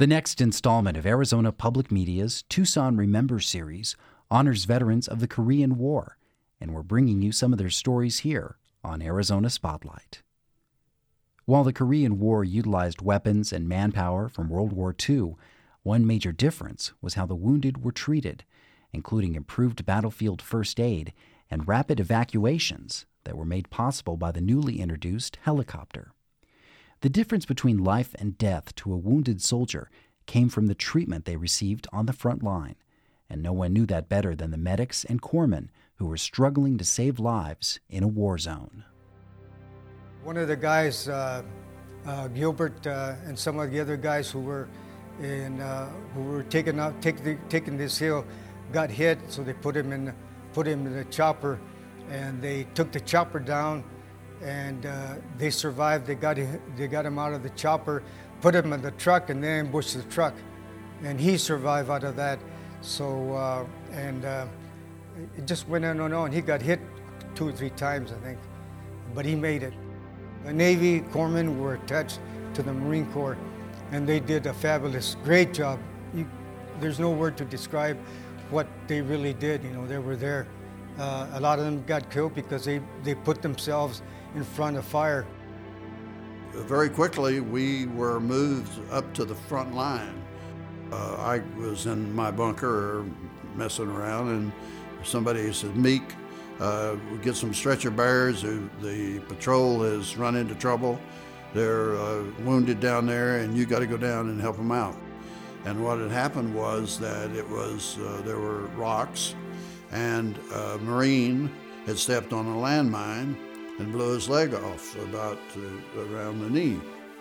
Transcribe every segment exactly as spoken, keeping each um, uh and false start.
The next installment of Arizona Public Media's Tucson Remembers series honors veterans of the Korean War, and we're bringing you some of their stories here on Arizona Spotlight. While the Korean War utilized weapons and manpower from World War Two, one major difference was how the wounded were treated, including improved battlefield first aid and rapid evacuations that were made possible by the newly introduced helicopter. The difference between life and death to a wounded soldier came from the treatment they received on the front line, and no one knew that better than the medics and corpsmen who were struggling to save lives in a war zone. One of the guys, uh, uh, Gilbert, uh, and some of the other guys who were in, uh, who were taking out, take the, taking this hill, got hit, so they put him in, put him in the chopper, and they took the chopper down, and uh, they survived. They got they got him out of the chopper, put him in the truck, and they ambushed the truck, and he survived out of that. So uh, and uh, it just went on and on. He got hit two or three times, I think, but he made it. The Navy corpsmen were attached to the Marine Corps, and they did a fabulous, great job. You, there's no word to describe what they really did. You know, they were there. Uh, a lot of them got killed because they, they put themselves in front of fire. Very quickly, we were moved up to the front line. Uh, I was in my bunker messing around, and somebody said, Meek, uh, we get some stretcher bearers. The, the patrol has run into trouble. They're uh, wounded down there, and you got to go down and help them out. And what had happened was that it was, uh, there were rocks, and a Marine had stepped on a landmine and blew his leg off about uh, around the knee.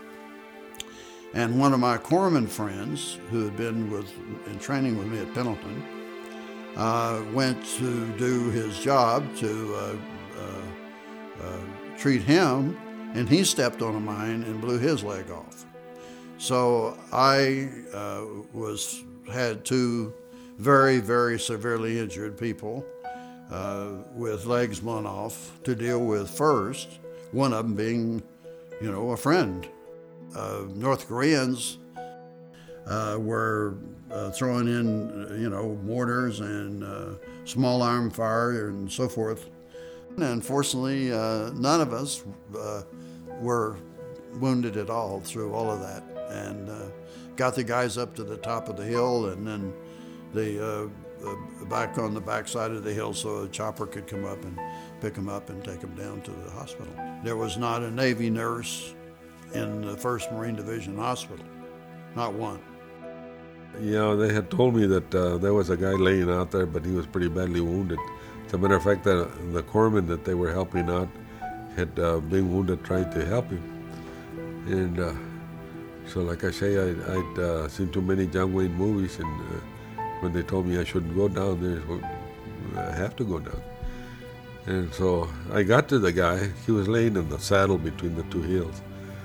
And one of my corpsman friends, who had been with, in training with me at Pendleton, uh, went to do his job to uh, uh, uh, treat him, and he stepped on a mine and blew his leg off. So I uh, was had two very, very severely injured people uh, with legs blown off to deal with first, one of them being, you know, a friend. Uh, North Koreans uh, were uh, throwing in, you know, mortars and uh, small arm fire and so forth. And unfortunately, uh, none of us uh, were wounded at all through all of that, and uh, got the guys up to the top of the hill, and then the uh, uh, back on the back side of the hill so a chopper could come up and pick them up and take them down to the hospital. There was not a Navy nurse in the first Marine Division hospital, not one. You know, they had told me that uh, there was a guy laying out there, but he was pretty badly wounded. As a matter of fact, the, the corpsman that they were helping out had uh, been wounded trying to help him. And uh, so, like I say, I, I'd uh, seen too many John Wayne movies, and uh, when they told me I shouldn't go down there, well, I have to go down. And so I got to the guy. He was laying in the saddle between the two hills.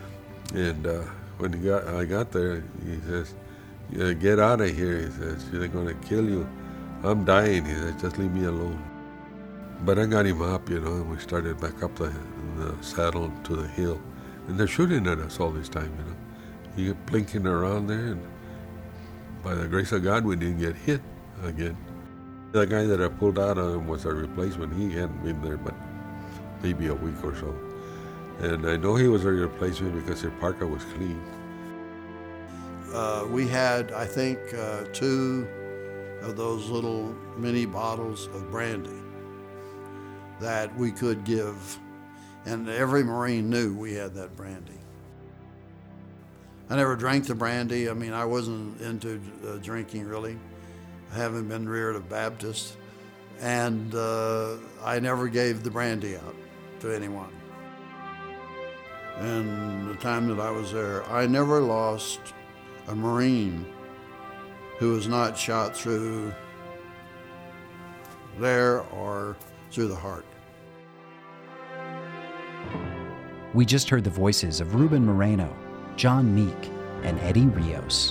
And uh, when he got, I got there, he says, yeah, get out of here. He says, they're going to kill you. I'm dying. He says, just leave me alone. But I got him up, you know, and we started back up the, the saddle to the hill. And they're shooting at us all this time, you know. You get blinking around there, and by the grace of God, we didn't get hit again. The guy that I pulled out of him was a replacement. He hadn't been there but maybe a week or so. And I know he was a replacement because their parka was clean. Uh, we had, I think, uh, two of those little mini bottles of brandy that we could give, and every Marine knew we had that brandy. I never drank the brandy. I mean, I wasn't into uh, drinking really. I haven't been reared a Baptist, and uh, I never gave the brandy out to anyone. And the time that I was there, I never lost a Marine who was not shot through there or through the heart. We just heard the voices of Ruben Moreno, John Meek, and Eddie Rios.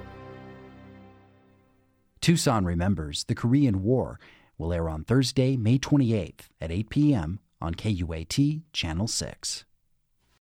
Tucson Remembers the Korean War will air on Thursday, May twenty-eighth at eight p.m. on K U A T Channel six.